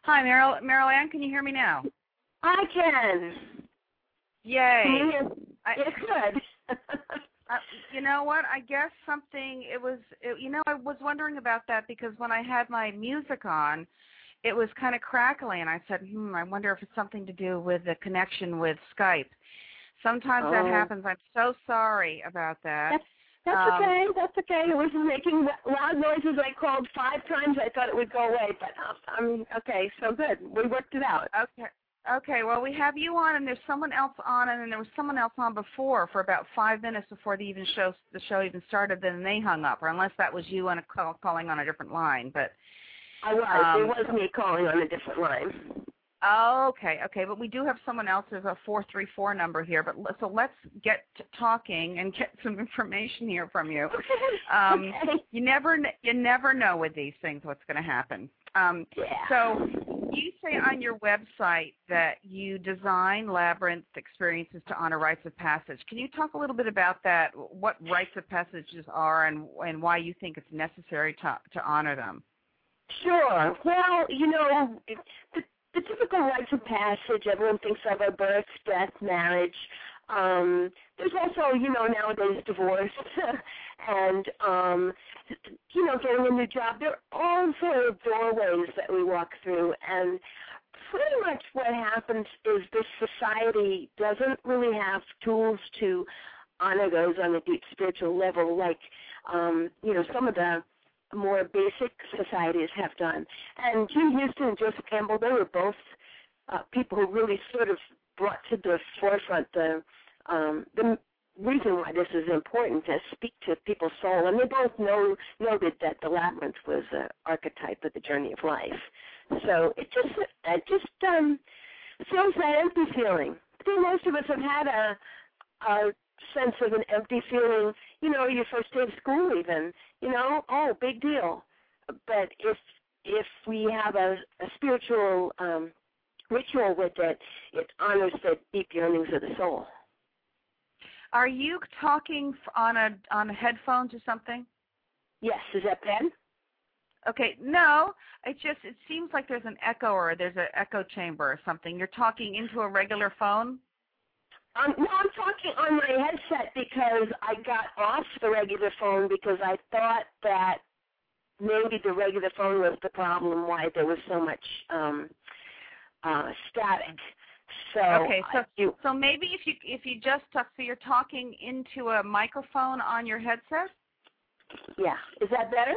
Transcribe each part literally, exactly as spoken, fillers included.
Hi, Meryl. Meryl Ann, can you hear me now? I can. Yay. Can you hear? I, It's good. uh, you know what? I guess something, it was, it, you know, I was wondering about that because when I had my music on, it was kind of crackly, and I said, hmm, I wonder if it's something to do with the connection with Skype. Sometimes oh. that happens. I'm so sorry about that. That's, that's um, okay. That's okay. It was making loud noises. I called five times. I thought it would go away, but I mean, okay, so good. We worked it out. Okay. Okay, well, we have you on, and there's someone else on, and then there was someone else on before for about five minutes before the even show the show even started. Then they hung up, or unless that was you on a call, calling on a different line. But I was. um, It was me calling on a different line. Oh, okay, okay, but we do have someone else's a four three four number here. But so let's get to talking and get some information here from you. Um, okay. You never you never know with these things what's going to happen. Um, Yeah. So you say on your website that you design labyrinth experiences to honor rites of passage. Can you talk a little bit about that? What rites of passages are, and and why you think it's necessary to to honor them? Sure. Well, you know, the, the typical rites of passage, everyone thinks of are birth, death, marriage. Um, there's also, you know, nowadays divorce and, um, you know, getting a new job. There are all sort of doorways that we walk through, and pretty much what happens is this society doesn't really have tools to honor those on a deep spiritual level like, um, you know, some of the more basic societies have done. And Jim Houston and Joseph Campbell, they were both uh, people who really sort of brought to the forefront the um, the reason why this is important to speak to people's soul. And they both know noted that the labyrinth was an archetype of the journey of life. So it just it just um, fills that empty feeling. I think most of us have had a, a sense of an empty feeling, you know, your first day of school even, you know, oh, big deal. But if if we have a, a spiritual um, ritual with it, it honors the deep yearnings of the soul. Are you talking on a on a headphones or something? Yes, is that bad? Okay, no, it just it seems like there's an echo or there's an echo chamber or something. You're talking into a regular phone? Um, no, I'm talking on my headset because I got off the regular phone because I thought that maybe the regular phone was the problem, why there was so much um, uh, static. So okay, so you, so maybe if you if you just talk, so you're talking into a microphone on your headset. Yeah, is that better?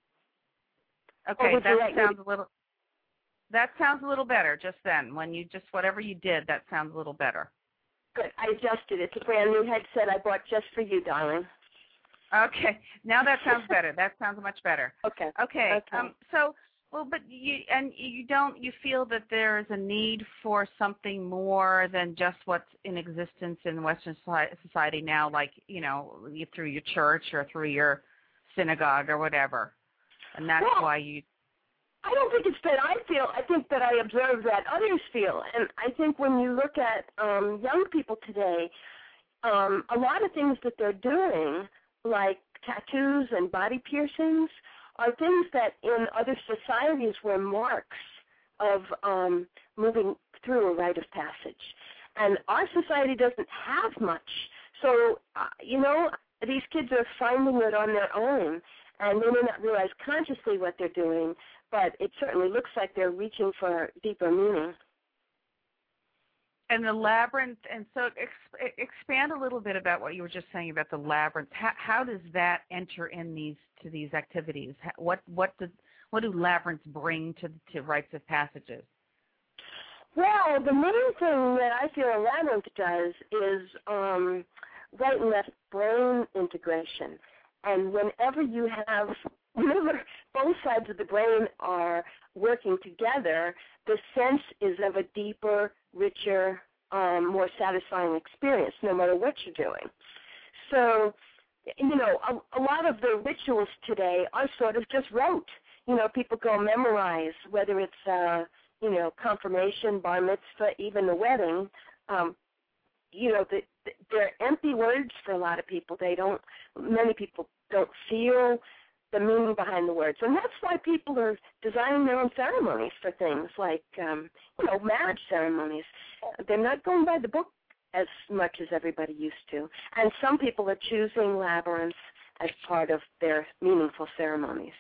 Okay, that like sounds a little. That sounds a little better just then. When you just whatever you did, that sounds a little better. Good. I adjusted. It's a brand new headset I bought just for you, darling. Okay. Now that sounds better. That sounds much better. Okay. Okay. Okay. Um. So, well, but you and you don't you feel that there is a need for something more than just what's in existence in Western society now, like you know, through your church or through your synagogue or whatever, and that's well, why you. I don't think it's that I feel. I think that I observe that others feel. And I think when you look at um, young people today, um, a lot of things that they're doing, like tattoos and body piercings, are things that in other societies were marks of um, moving through a rite of passage. And our society doesn't have much. So, uh, you know, these kids are finding it on their own, and they may not realize consciously what they're doing, but it certainly looks like they're reaching for deeper meaning. And the labyrinth, and so ex- expand a little bit about what you were just saying about the labyrinth. How, how does that enter in these to these activities? What what does what do labyrinths bring to to rites of passages? Well, the main thing that I feel a labyrinth does is um, right and left brain integration. And whenever you have Whenever both sides of the brain are working together, the sense is of a deeper, richer, um, more satisfying experience, no matter what you're doing. So, you know, a, a lot of the rituals today are sort of just rote. You know, people go memorize, whether it's, uh, you know, confirmation, bar mitzvah, even a wedding. Um, you know, the, the, they're empty words for a lot of people. They don't, many people don't feel the meaning behind the words. And that's why people are designing their own ceremonies for things like, um, you know, marriage ceremonies. They're not going by the book as much as everybody used to. And some people are choosing labyrinths as part of their meaningful ceremonies.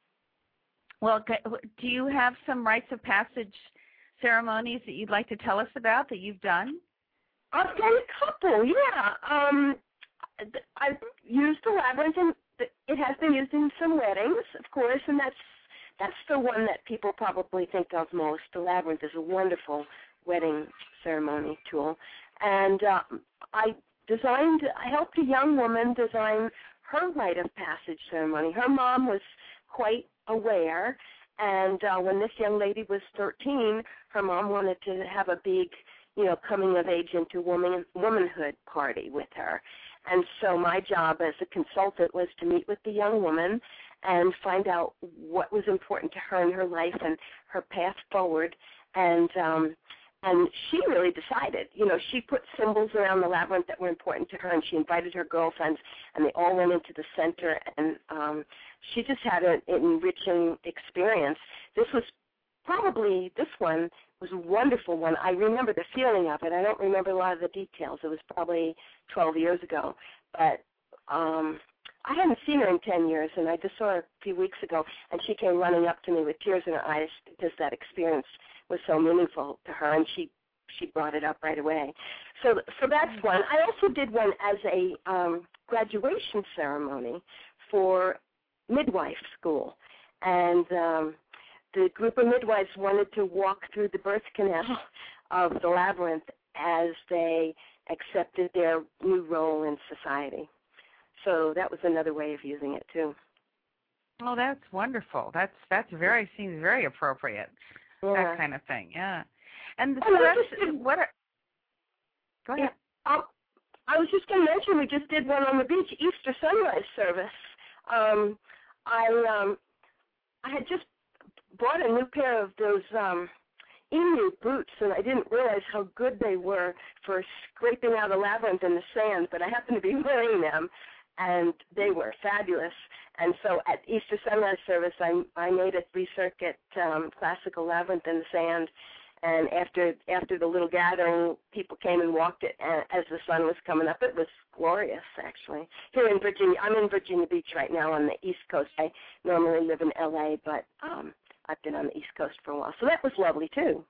Well, do you have some rites of passage ceremonies that you'd like to tell us about that you've done? I've done a couple, yeah. Um, I've used the labyrinth, and it has been used in some weddings, of course, and that's that's the one that people probably think of most. The labyrinth is a wonderful wedding ceremony tool. And uh, I designed, I helped a young woman design her rite of passage ceremony. Her mom was quite aware, and uh, when this young lady was thirteen, her mom wanted to have a big, you know, coming of age into woman, womanhood party with her. And so my job as a consultant was to meet with the young woman and find out what was important to her in her life and her path forward. And um, and she really decided. You know, she put symbols around the labyrinth that were important to her, and she invited her girlfriends, and they all went into the center. And um, she just had an enriching experience. This was probably, this one was a wonderful one. I remember the feeling of it. I don't remember a lot of the details. It was probably twelve years ago. But um, I hadn't seen her in ten years, and I just saw her a few weeks ago, and she came running up to me with tears in her eyes because that experience was so meaningful to her, and she she brought it up right away. So so that's one. I also did one as a um, graduation ceremony for midwife school, and um, the group of midwives wanted to walk through the birth canal of the labyrinth as they accepted their new role in society. So that was another way of using it too. Oh, that's wonderful. That's that's very seems very appropriate. Yeah. That kind of thing, yeah. And so oh, that's did, what. Are, go ahead. Yeah, um, I was just going to mention we just did one on the beach, Easter sunrise service. Um, I um, I had just bought a new pair of those um, emu boots, and I didn't realize how good they were for scraping out a labyrinth in the sand, but I happened to be wearing them, and they were fabulous. And so at Easter sunrise service, I, I made a three-circuit um, classical labyrinth in the sand, and after after the little gathering, people came and walked it as the sun was coming up. It was glorious, actually. Here in Virginia, I'm in Virginia Beach right now on the East Coast. I normally live in L A, but um, I've been on the East Coast for a while, so that was lovely too.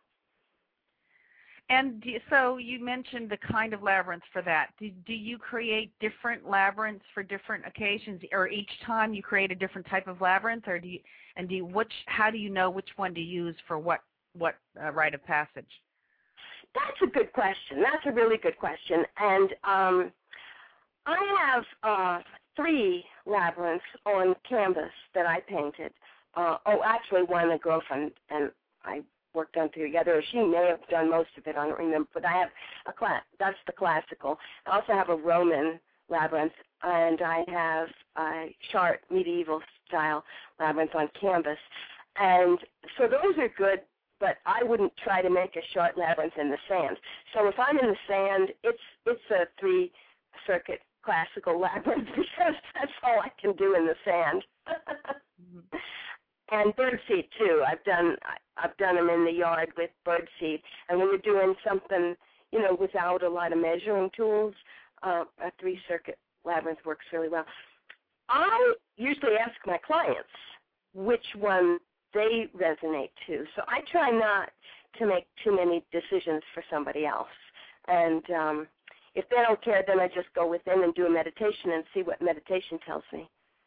And do, so you mentioned the kind of labyrinths for that. Do, do you create different labyrinths for different occasions, or each time you create a different type of labyrinth, or do you, and do you, which? How do you know which one to use for what what uh, rite of passage? That's a good question. That's a really good question, and um, I have uh, three labyrinths on canvas that I painted. Uh, oh, actually, one a girlfriend and I worked on together. She may have done most of it. I don't remember, but I have a class. That's the classical. I also have a Roman labyrinth, and I have a Chartres medieval style labyrinth on canvas. And so those are good, but I wouldn't try to make a Chartres labyrinth in the sand. So if I'm in the sand, it's it's a three circuit classical labyrinth because that's all I can do in the sand. mm-hmm. And birdseed too. I've done I've done them in the yard with birdseed. And when you're doing something, you know, without a lot of measuring tools, uh, a three-circuit labyrinth works really well. I usually ask my clients which one they resonate to. So I try not to make too many decisions for somebody else. And um, if they don't care, then I just go within and do a meditation and see what meditation tells me.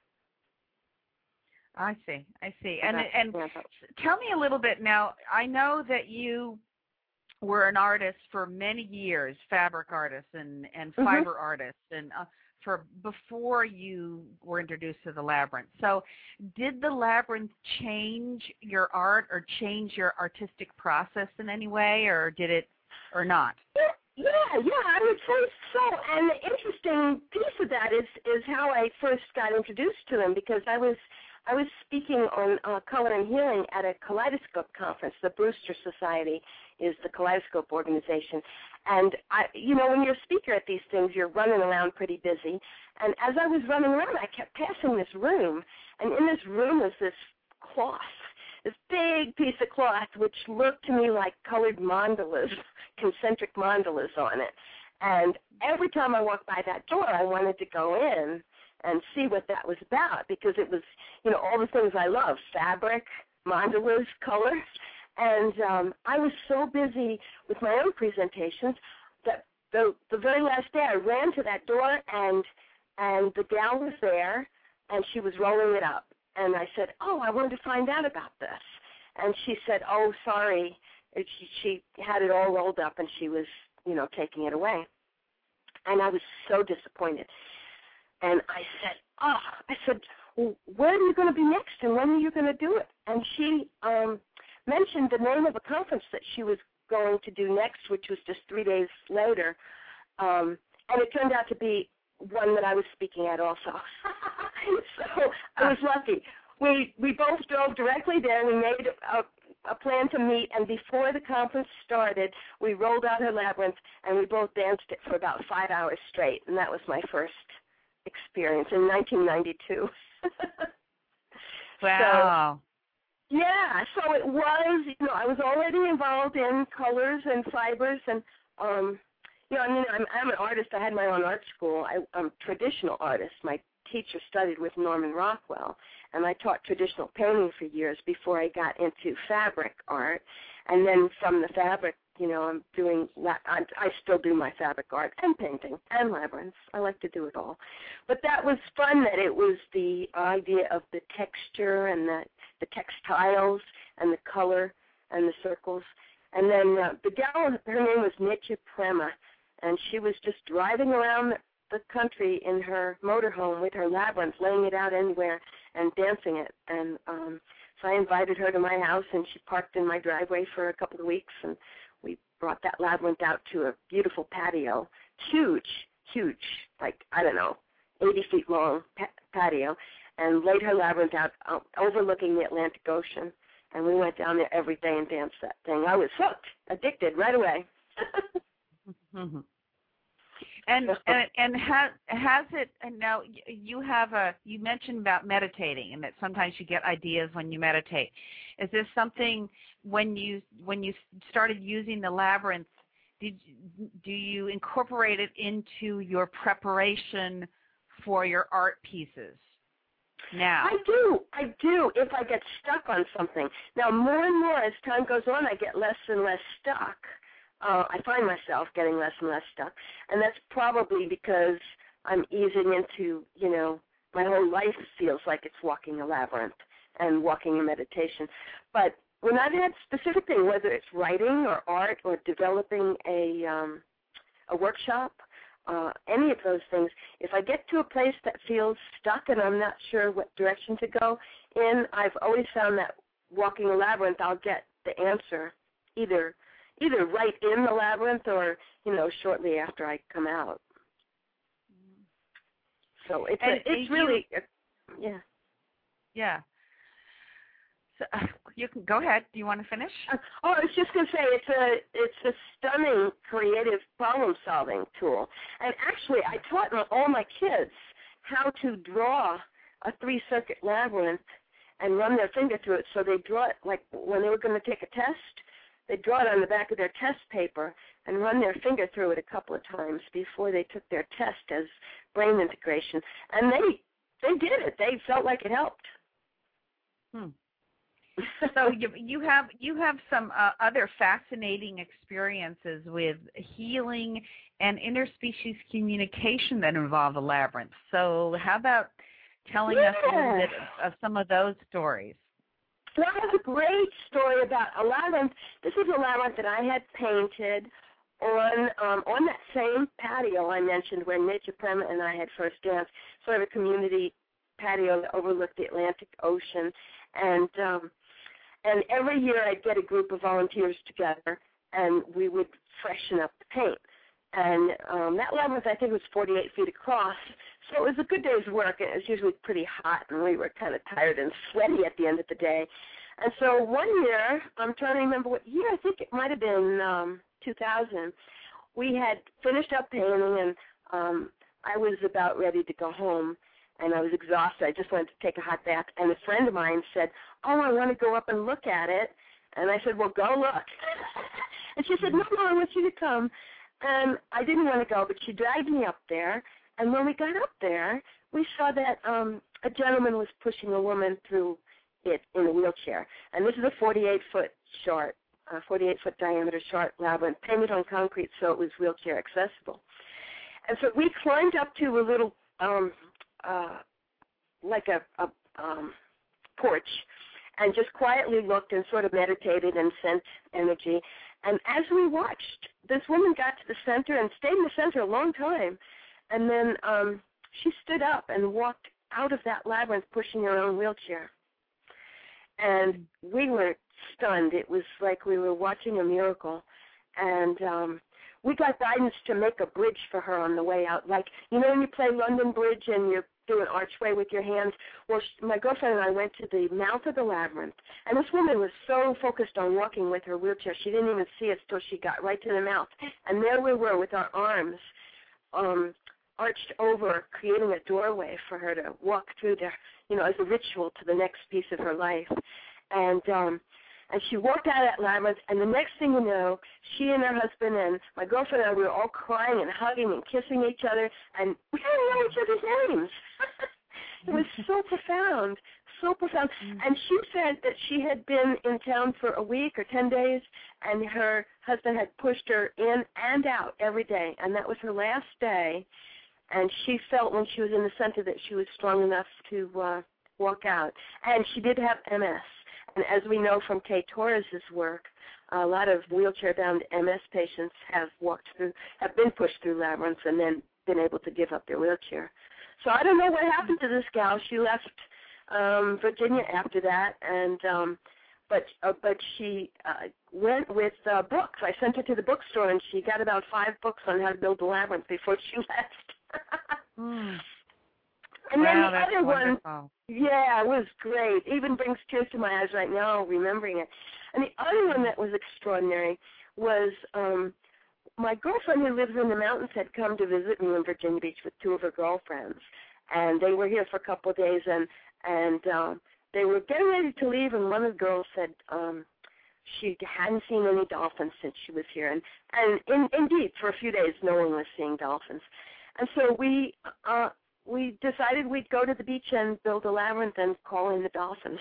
I see, I see. And and tell me a little bit now, I know that you were an artist for many years, fabric artist and, and fiber mm-hmm. artist, and uh, for before you were introduced to the labyrinth. So did the labyrinth change your art or change your artistic process in any way, or did it, or not? Yeah, yeah, I would say so. And the interesting piece of that is, is how I first got introduced to them, because I was I was speaking on uh, color and healing at a Kaleidoscope conference, the Brewster Society is the Kaleidoscope organization. And, I, you know, when you're a speaker at these things, you're running around pretty busy. And as I was running around, I kept passing this room. And in this room was this cloth, this big piece of cloth, which looked to me like colored mandalas, concentric mandalas on it. And every time I walked by that door, I wanted to go in and see what that was about, because it was, you know, all the things I love, fabric, mandalas, colors. And um, I was so busy with my own presentations that the, the very last day I ran to that door, and and the gal was there, and she was rolling it up. And I said, oh, I wanted to find out about this. And she said, oh, sorry. And she, she had it all rolled up, and she was, you know, taking it away. And I was so disappointed. And I said, oh, I said, well, where are you going to be next, and when are you going to do it? And she um, mentioned the name of a conference that she was going to do next, which was just three days later. Um, and it turned out to be one that I was speaking at also. So I was lucky. We we both drove directly there. We made a, a plan to meet, and before the conference started, we rolled out her labyrinth, and we both danced it for about five hours straight, and that was my first experience in nineteen ninety-two. Wow. So, yeah, so it was, you know, I was already involved in colors and fibers, and, um, you know, I mean, I'm, I'm an artist. I had my own art school. I, I'm a traditional artist. My teacher studied with Norman Rockwell, and I taught traditional painting for years before I got into fabric art. And then from the fabric, you know, I'm doing, I, I still do my fabric art and painting and labyrinths. I like to do it all. But that was fun, that it was the idea of the texture and the, the textiles and the color and the circles. And then uh, the gal, her name was Nitya Prema, and she was just driving around the country in her motorhome with her labyrinth, laying it out anywhere and dancing it. And um, so I invited her to my house, and she parked in my driveway for a couple of weeks, and we brought that labyrinth out to a beautiful patio, huge, huge, like, I don't know, eighty feet long pa- patio, and laid her labyrinth out uh, overlooking the Atlantic Ocean. And we went down there every day and danced that thing. I was hooked, addicted right away. Mm-hmm. And and and has has it? And now you have a. You mentioned about meditating, and that sometimes you get ideas when you meditate. Is this something when you when you started using the labyrinth? Did do you incorporate it into your preparation for your art pieces? Now I do, I do. If I get stuck on something, now more and more as time goes on, I get less and less stuck. Uh, I find myself getting less and less stuck, and that's probably because I'm easing into, you know, my whole life feels like it's walking a labyrinth and walking in meditation. But when I've had specific thing, whether it's writing or art or developing a um, a workshop, uh, any of those things, if I get to a place that feels stuck and I'm not sure what direction to go in, I've always found that walking a labyrinth, I'll get the answer either either right in the labyrinth or, you know, shortly after I come out. So it's, a, it's really, you, a, yeah. Yeah. So, uh, you can go ahead. Do you want to finish? Uh, oh, I was just going to say it's a it's a stunning creative problem-solving tool. And actually, I taught all my kids how to draw a three-circuit labyrinth and run their finger through it. So they draw it like when they were going to take a test. They draw it on the back of their test paper and run their finger through it a couple of times before they took their test as brain integration. And they they did it. They felt like it helped. Hmm. So you you have you have some uh, other fascinating experiences with healing and interspecies communication that involve the labyrinth. So how about telling yeah. us a little bit of some of those stories? That was a great story about a labyrinth. This is a labyrinth that I had painted on um, on that same patio I mentioned where Nitya Prema and I had first danced, sort of a community patio that overlooked the Atlantic Ocean. And um, and every year I'd get a group of volunteers together, and we would freshen up the paint. And um, that labyrinth, I think, was forty-eight feet across, so it was a good day's work. It was usually pretty hot, and we were kind of tired and sweaty at the end of the day. And so one year, I'm trying to remember what year, I think it might have been um, two thousand, we had finished up painting, and um, I was about ready to go home, and I was exhausted. I just wanted to take a hot bath, and a friend of mine said, oh, I want to go up and look at it. And I said, well, go look. And she said, no, no, I want you to come. And I didn't want to go, but she dragged me up there. And when we got up there, we saw that um, a gentleman was pushing a woman through it in a wheelchair. And this is a forty-eight foot short, uh, forty-eight foot diameter short labyrinth, painted on concrete so it was wheelchair accessible. And so we climbed up to a little, um, uh, like a, a um, porch, and just quietly looked and sort of meditated and sent energy. And as we watched, this woman got to the center and stayed in the center a long time. And then um, she stood up and walked out of that labyrinth pushing her own wheelchair. And we were stunned. It was like we were watching a miracle. And um, we got guidance to make a bridge for her on the way out. Like, you know when you play London Bridge and you do an archway with your hands? Well, my girlfriend and I went to the mouth of the labyrinth, and this woman was so focused on walking with her wheelchair, she didn't even see us till she got right to the mouth. And there we were with our arms um, arched over, creating a doorway for her to walk through there, you know, as a ritual to the next piece of her life. And um, and she walked out of that labyrinth, and the next thing you know, she and her husband and my girlfriend and I, we were all crying and hugging and kissing each other, and we didn't know each other's names. It was so profound, so profound. And she said that she had been in town for a week or ten days, and her husband had pushed her in and out every day, and that was her last day. And she felt when she was in the center that she was strong enough to uh, walk out. And she did have M S. And as we know from Kay Torres' work, a lot of wheelchair-bound M S patients have walked through, have been pushed through labyrinths and then been able to give up their wheelchair. So I don't know what happened to this gal. She left um, Virginia after that, and um, but uh, but she uh, went with uh, books. I sent her to the bookstore, and she got about five books on how to build a labyrinth before she left. mm. And wow, then the other wonderful. one, yeah, it was great. Even brings tears to my eyes right now remembering it. And the other one that was extraordinary was um, my girlfriend who lives in the mountains had come to visit me in Virginia Beach with two of her girlfriends. And they were here for a couple of days, and, and um, they were getting ready to leave, and one of the girls said um, she hadn't seen any dolphins since she was here. And, and in, indeed, for a few days, no one was seeing dolphins. And so we... Uh, we decided we'd go to the beach and build a labyrinth and call in the dolphins.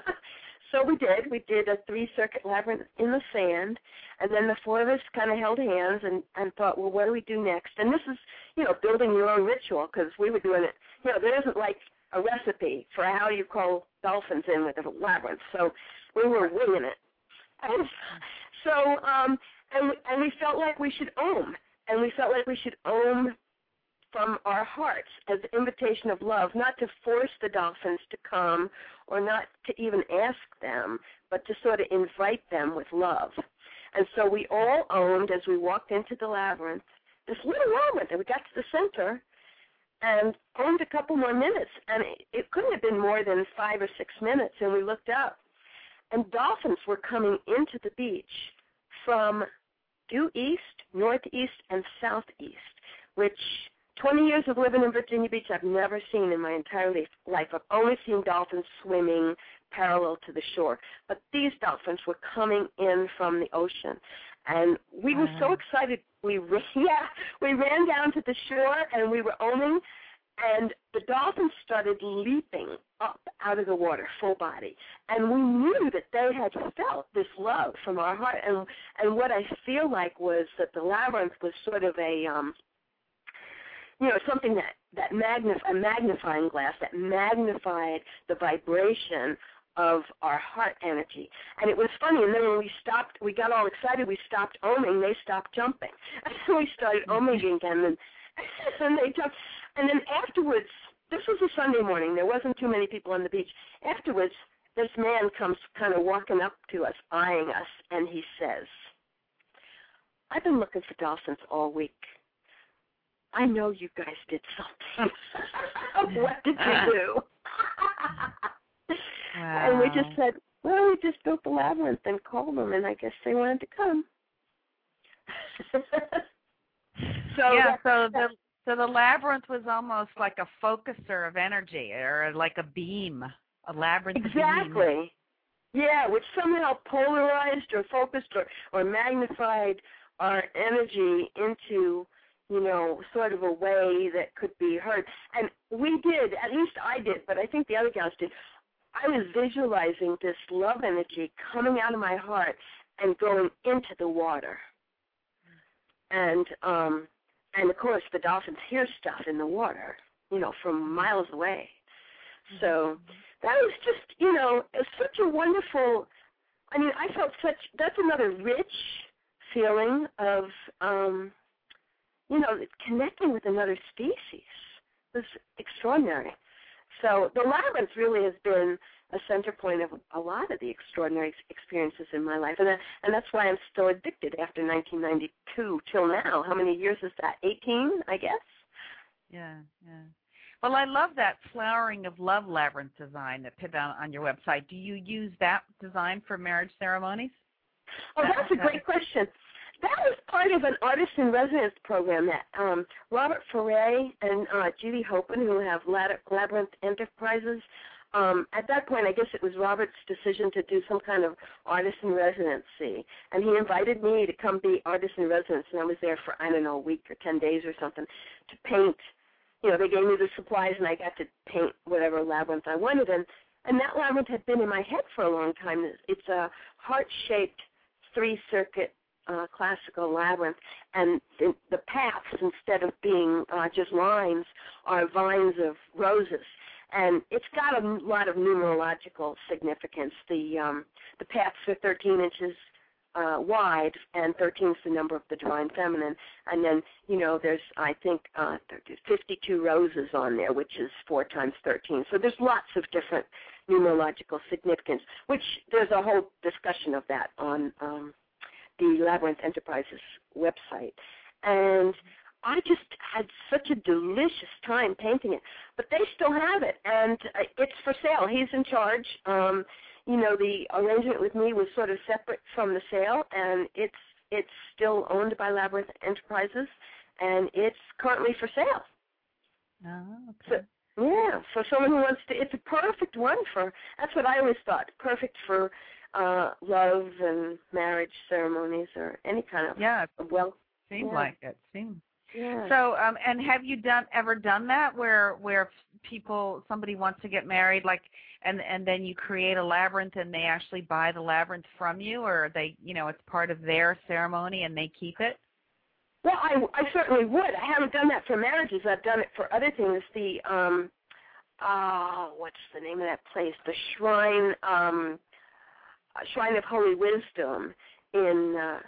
So we did. We did a three-circuit labyrinth in the sand, and then the four of us kind of held hands and, and thought, well, what do we do next? And this is, you know, building your own ritual, because we were doing it. You know, there isn't like a recipe for how you call dolphins in with a labyrinth, so we were winging it. And so, um, and, and we felt like we should ohm, and we felt like we should ohm from our hearts as an invitation of love, not to force the dolphins to come or not to even ask them, but to sort of invite them with love. And so we all owned as we walked into the labyrinth, this little labyrinth, and we got to the center and owned a couple more minutes, and it, it couldn't have been more than five or six minutes, and we looked up, and dolphins were coming into the beach from due east, northeast, and southeast, which twenty years of living in Virginia Beach, I've never seen in my entire life. I've only seen dolphins swimming parallel to the shore. But these dolphins were coming in from the ocean. And we wow. were so excited. We yeah, we ran down to the shore, and we were owning, and the dolphins started leaping up out of the water, full body. And we knew that they had felt this love from our heart. And, and what I feel like was that the labyrinth was sort of a... Um, you know, something that, that magnif- a magnifying glass that magnified the vibration of our heart energy. And it was funny, and then when we stopped, we got all excited, we stopped oming, they stopped jumping. And so we started oming again, and, and they jumped. And then afterwards, this was a Sunday morning, there wasn't too many people on the beach. Afterwards, this man comes kind of walking up to us, eyeing us, and he says, I've been looking for dolphins all week. I know you guys did something. What did you do? Wow. And we just said, well, we just built the labyrinth and called them, and I guess they wanted to come. so yeah, so the so the labyrinth was almost like a focuser of energy, or like a beam, a labyrinth exactly. beam. Yeah, which somehow polarized or focused or, or magnified our energy into, you know, sort of a way that could be heard. And we did, at least I did, but I think the other gals did. I was visualizing this love energy coming out of my heart and going into the water. And, um, and of course, the dolphins hear stuff in the water, you know, from miles away. So that was just, you know, such a wonderful, I mean, I felt such, that's another rich feeling of, um, you know, connecting with another species. It was extraordinary. So the labyrinth really has been a center point of a lot of the extraordinary experiences in my life. And, that, and that's why I'm still addicted after nineteen ninety-two till now. How many years is that? eighteen, I guess? Yeah, yeah. Well, I love that Flowering of Love labyrinth design that put on, on your website. Do you use that design for marriage ceremonies? Oh, that's a great question. That was part of an artist in residence program that um, Robert Foray and uh, Judy Hopen, who have Labyrinth Enterprises, um, at that point, I guess it was Robert's decision to do some kind of artist in residency. And he invited me to come be artist in residence, and I was there for, I don't know, a week or ten days or something to paint. You know, they gave me the supplies, and I got to paint whatever labyrinth I wanted. And, and that labyrinth had been in my head for a long time. It's a heart-shaped three-circuit uh, classical labyrinth, and the, the paths, instead of being uh, just lines, are vines of roses. And it's got a lot of numerological significance. The um, the paths are thirteen inches uh, wide, and thirteen is the number of the divine feminine. And then, you know, there's, I think, uh, there's fifty-two roses on there, which is four times thirteen. So there's lots of different numerological significance, which there's a whole discussion of that on um, the Labyrinth Enterprises website. And I just had such a delicious time painting it. But they still have it, and it's for sale. He's in charge. Um, you know, the arrangement with me was sort of separate from the sale, and it's it's still owned by Labyrinth Enterprises, and it's currently for sale. Oh, okay. So, yeah, for someone who wants to, it's a perfect one for, that's what I always thought, perfect for uh, love and marriage ceremonies or any kind of, yeah, well. Seemed yeah. like it, seemed. Yeah. So, um, and have you done ever done that where where people somebody wants to get married, like, and and then you create a labyrinth and they actually buy the labyrinth from you, or they, you know, it's part of their ceremony and they keep it? Well, I, I certainly would. I haven't done that for marriages. I've done it for other things. The um, uh, what's the name of that place? The Shrine, um, Shrine of Holy Wisdom in uh,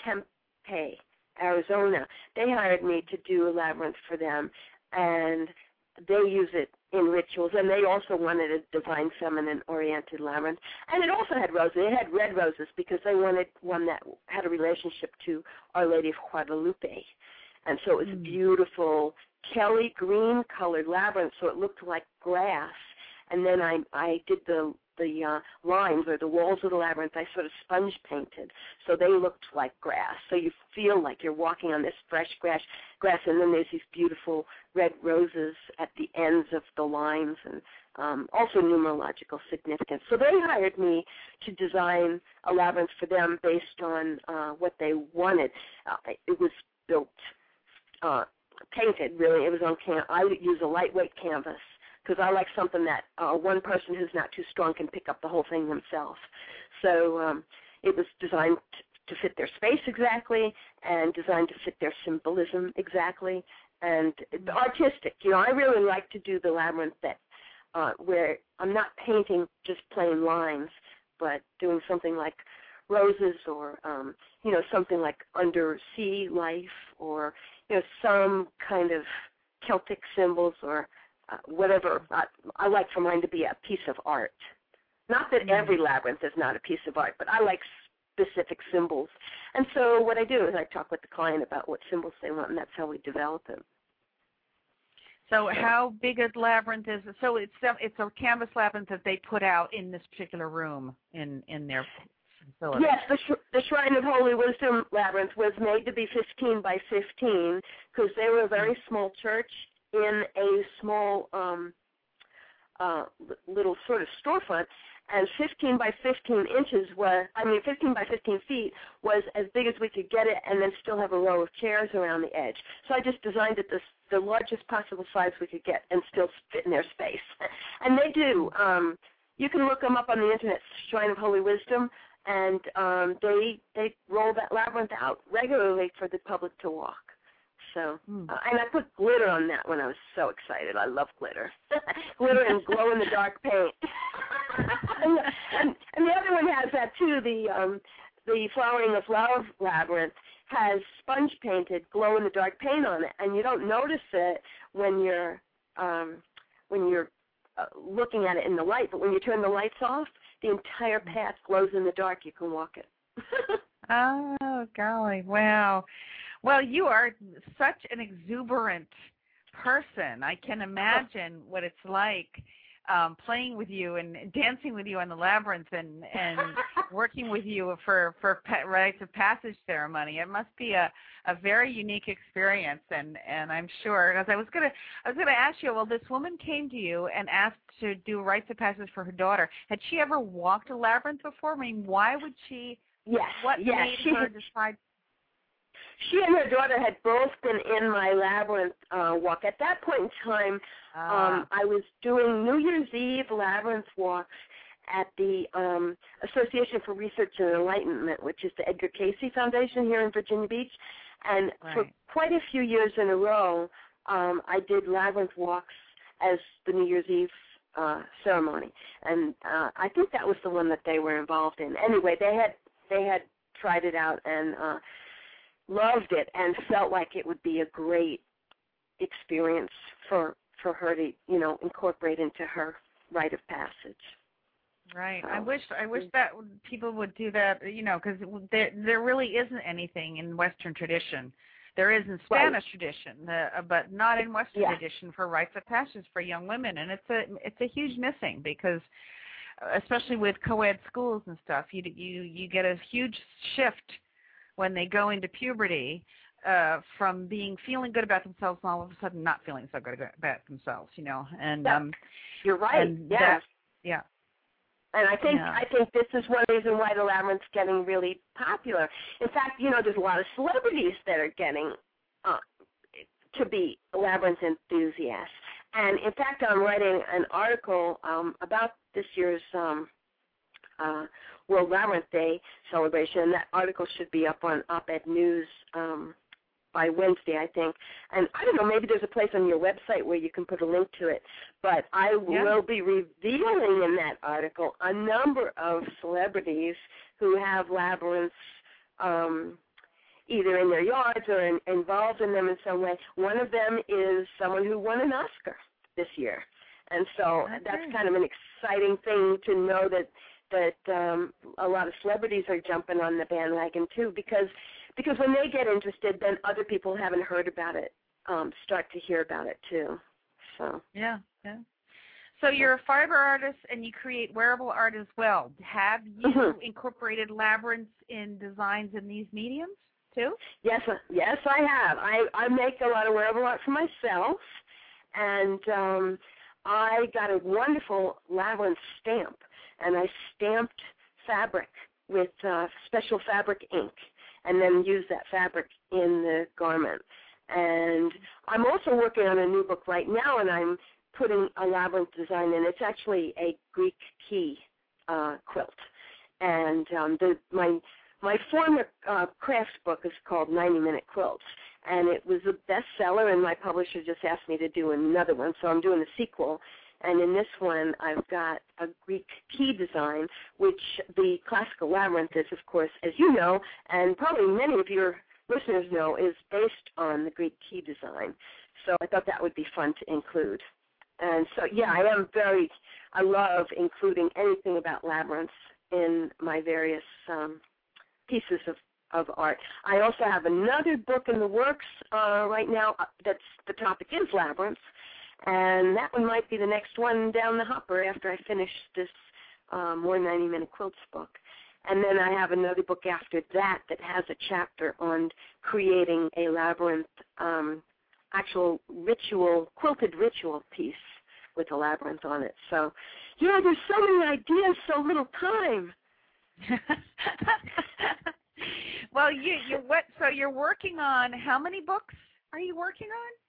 Tempe, Arizona. They hired me to do a labyrinth for them, and they use it in rituals, and they also wanted a divine feminine-oriented labyrinth. And it also had roses. It had red roses because they wanted one that had a relationship to Our Lady of Guadalupe. And so it was mm. a beautiful Kelly green-colored labyrinth, so it looked like grass. And then I, I did the the uh, lines or the walls of the labyrinth, I sort of sponge painted, so they looked like grass. So you feel like you're walking on this fresh grass, grass, and then there's these beautiful red roses at the ends of the lines, and um, also numerological significance. So they hired me to design a labyrinth for them based on uh, what they wanted. Uh, it was built, uh, painted, really. It was on can- I would use a lightweight canvas, because I like something that uh, one person who's not too strong can pick up the whole thing themselves. So um, it was designed t- to fit their space exactly, and designed to fit their symbolism exactly, and mm-hmm. artistic. You know, I really like to do the labyrinth that uh, where I'm not painting just plain lines, but doing something like roses, or um, you know, something like undersea life, or you know, some kind of Celtic symbols, or Uh, whatever. I, I like for mine to be a piece of art. Not that every labyrinth is not a piece of art, but I like specific symbols. And so what I do is I talk with the client about what symbols they want, and that's how we develop them. So how big a labyrinth is it? So it's it's a canvas labyrinth that they put out in this particular room in, in their facility. Yes, the, sh- the Shrine of Holy Wisdom labyrinth was made to be fifteen by fifteen because they were a very small church in a small um, uh, little sort of storefront. And fifteen by fifteen inches was, I mean, fifteen by fifteen feet was as big as we could get it, and then still have a row of chairs around the edge. So I just designed it the, the largest possible size we could get and still fit in their space. And they do. Um, you can look them up on the internet, Shrine of Holy Wisdom, and um, they they roll that labyrinth out regularly for the public to walk. So, mm. uh, and I put glitter on that one. I was so excited. I love glitter. Glitter and glow-in-the-dark paint. and, and, and the other one has that, too. The um, the Flowering of Love labyrinth has sponge-painted glow-in-the-dark paint on it, and you don't notice it when you're um, when you're uh, looking at it in the light. But when you turn the lights off, the entire path glows in the dark. You can walk it. Oh, golly, wow. Well, you are such an exuberant person. I can imagine what it's like um, playing with you and dancing with you on the labyrinth and, and working with you for, for rites of passage ceremony. It must be a, a very unique experience, and, and I'm sure, because I was gonna I was gonna ask you, well, this woman came to you and asked to do rites of passage for her daughter. Had she ever walked a labyrinth before? I mean, why would she? Yes. What yes, made she, her decide? She and her daughter had both been in my labyrinth uh, walk. At that point in time, uh, um, I was doing New Year's Eve labyrinth walks at the um, Association for Research and Enlightenment, which is the Edgar Cayce Foundation here in Virginia Beach. And right. for quite a few years in a row, um, I did labyrinth walks as the New Year's Eve uh, ceremony. And uh, I think that was the one that they were involved in. Anyway, they had they had tried it out and uh, loved it and felt like it would be a great experience for for her to, you know, incorporate into her rite of passage. Right. So, I wish I wish that people would do that, you know, because there there really isn't anything in Western tradition. There is in Spanish right. tradition, uh, but not in Western yeah. tradition for rites of passage for young women, and it's a it's a huge missing because, especially with co-ed schools and stuff, you you you get a huge shift when they go into puberty uh, from being feeling good about themselves and all of a sudden not feeling so good about themselves, you know. And yeah. um, you're right. And yes. that, yeah. And I think yeah. I think this is one reason why the labyrinth's getting really popular. In fact, you know, there's a lot of celebrities that are getting uh, to be labyrinth enthusiasts. And in fact, I'm writing an article um, about this year's um, uh, World Labyrinth Day celebration. And that article should be up on Op-Ed News um, by Wednesday, I think. And I don't know, maybe there's a place on your website where you can put a link to it. But I yeah. will be revealing in that article a number of celebrities who have labyrinths um, either in their yards or in, involved in them in some way. One of them is someone who won an Oscar this year. And so that's, that's kind of an exciting thing to know that that um, a lot of celebrities are jumping on the bandwagon too, because because when they get interested, then other people who haven't heard about it um, start to hear about it too. So yeah, yeah. So you're a fiber artist and you create wearable art as well. Have you mm-hmm. incorporated labyrinths in designs in these mediums too? Yes, yes, I have. I, I make a lot of wearable art for myself, and um, I got a wonderful labyrinth stamp. And I stamped fabric with uh, special fabric ink and then used that fabric in the garment. And I'm also working on a new book right now, and I'm putting a labyrinth design in. It's actually a Greek key uh, quilt. And um, the, my my former uh, crafts book is called ninety minute Quilts. And it was a bestseller, and my publisher just asked me to do another one, so I'm doing a sequel. And in this one, I've got a Greek key design, which the classical labyrinth is, of course, as you know, and probably many of your listeners know, is based on the Greek key design. So I thought that would be fun to include. And so, yeah, I am very, I love including anything about labyrinths in my various um, pieces of, of art. I also have another book in the works uh, right now that's the topic is labyrinths. And that one might be the next one down the hopper after I finish this um, more ninety-minute quilts book. And then I have another book after that that has a chapter on creating a labyrinth, um, actual ritual, quilted ritual piece with a labyrinth on it. So, you know, there's so many ideas, so little time. Well, you you what? So you're working on how many books are you working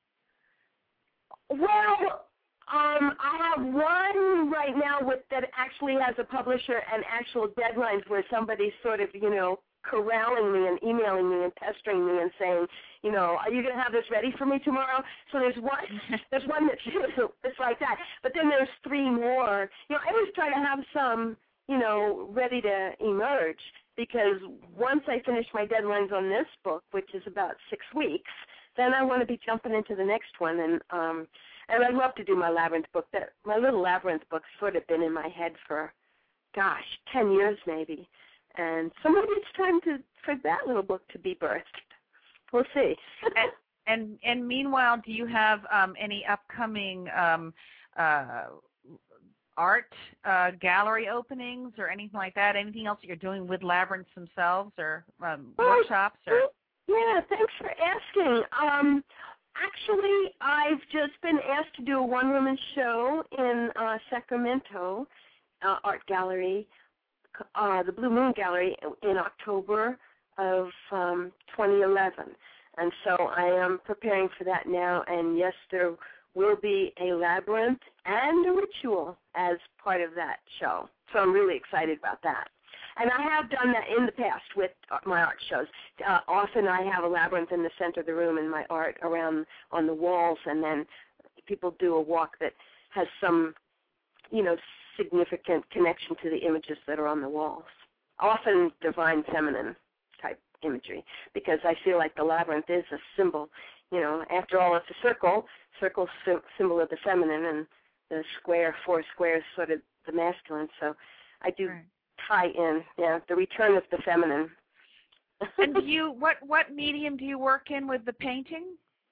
on? Well, um, I have one right now with that actually has a publisher and actual deadlines where somebody's sort of, you know, corralling me and emailing me and pestering me and saying, you know, are you going to have this ready for me tomorrow? So there's one, there's one that's it's like that. But then there's three more. You know, I always try to have some, you know, ready to emerge because once I finish my deadlines on this book, which is about six weeks, then I want to be jumping into the next one. And um, and I'd love to do my labyrinth book. That my little labyrinth book's sort of been in my head for, gosh, ten years maybe. And so maybe it's time to for that little book to be birthed. We'll see. and, and and meanwhile, do you have um, any upcoming um, uh, art uh, gallery openings or anything like that? Anything else that you're doing with labyrinths themselves or um, well, workshops? Or yeah, thanks for asking. Um, actually, I've just been asked to do a one-woman show in uh, Sacramento uh, Art Gallery. Uh, the Blue Moon Gallery in October of um, twenty eleven. And so I am preparing for that now, and yes, there will be a labyrinth and a ritual as part of that show. So I'm really excited about that. And I have done that in the past with my art shows. Uh, often I have a labyrinth in the center of the room and my art around on the walls, and then people do a walk that has some, you know, significant connection to the images that are on the walls, often divine feminine type imagery, because I feel like the labyrinth is a symbol. You know, after all, it's a circle. Circle's symbol of the feminine, and the square, four squares, sort of the masculine. So I do right. tie in, yeah, the return of the feminine. And do you, what what medium do you work in with the painting?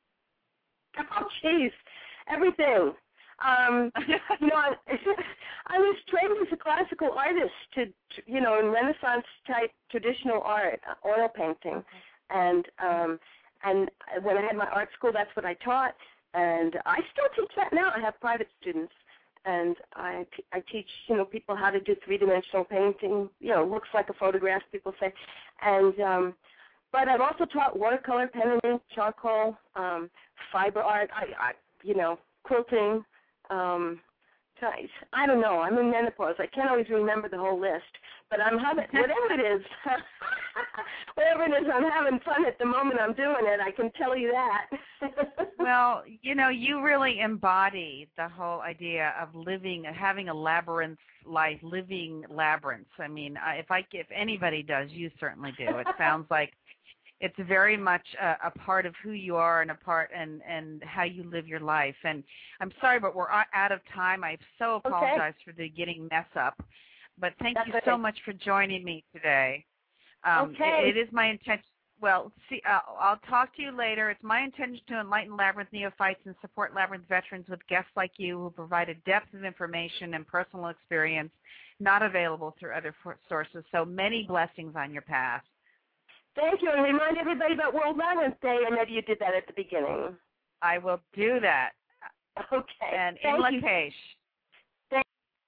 Oh, jeez, everything. Um, you know, I, I was trained as a classical artist to, you know, in Renaissance type traditional art, oil painting, and um, and when I had my art school, that's what I taught, and I still teach that now. I have private students, and I I teach, you know, people how to do three-dimensional painting. You know, looks like a photograph, people say, and um, but I've also taught watercolor, pen and ink, charcoal, um, fiber art. I, I you know, quilting. Um, I don't know. I'm in menopause. I can't always remember the whole list, but I'm having whatever it is. Whatever it is, I'm having fun at the moment I'm doing it. I can tell you that. Well, you know, you really embody the whole idea of living, having a labyrinth life, living labyrinths. I mean, if I, if anybody does, you certainly do. It sounds like it's very much a, a part of who you are and a part and, and how you live your life. And I'm sorry, but we're out of time. I so apologize okay. for the getting mess up. But thank That's you okay. so much for joining me today. Um, okay. It, it is my intention. Well, see, uh, I'll talk to you later. It's my intention to enlighten Labyrinth neophytes and support Labyrinth veterans with guests like you who provide a depth of information and personal experience not available through other sources. So many blessings on your path. Thank you, and remind everybody about World Labyrinth Day. I know you did that at the beginning. I will do that. Okay. And Thank in Lakesh. Thank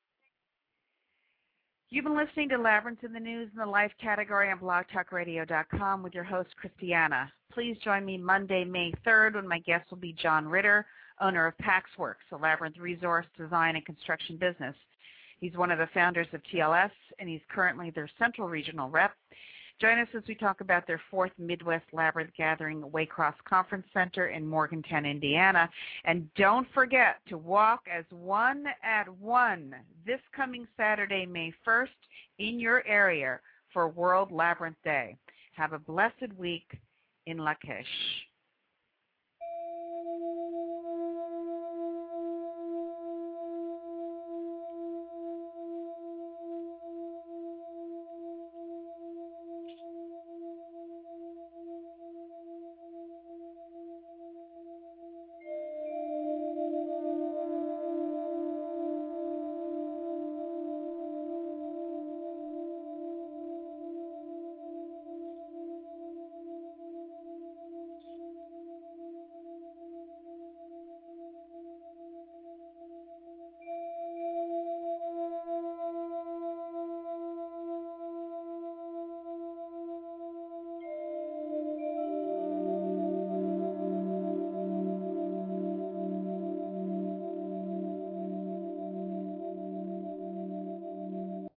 You've been listening to Labyrinth in the News in the Life category on blog talk radio dot com with your host, Christiana. Please join me Monday, May third, when my guest will be John Ritter, owner of PaxWorks, a labyrinth resource, design, and construction business. He's one of the founders of T L S, and he's currently their Central Regional Rep. Join us as we talk about their fourth Midwest Labyrinth Gathering Waycross Conference Center in Morgantown, Indiana. And don't forget to walk as one at one this coming Saturday, May first, in your area for World Labyrinth Day. Have a blessed week in Lakesh.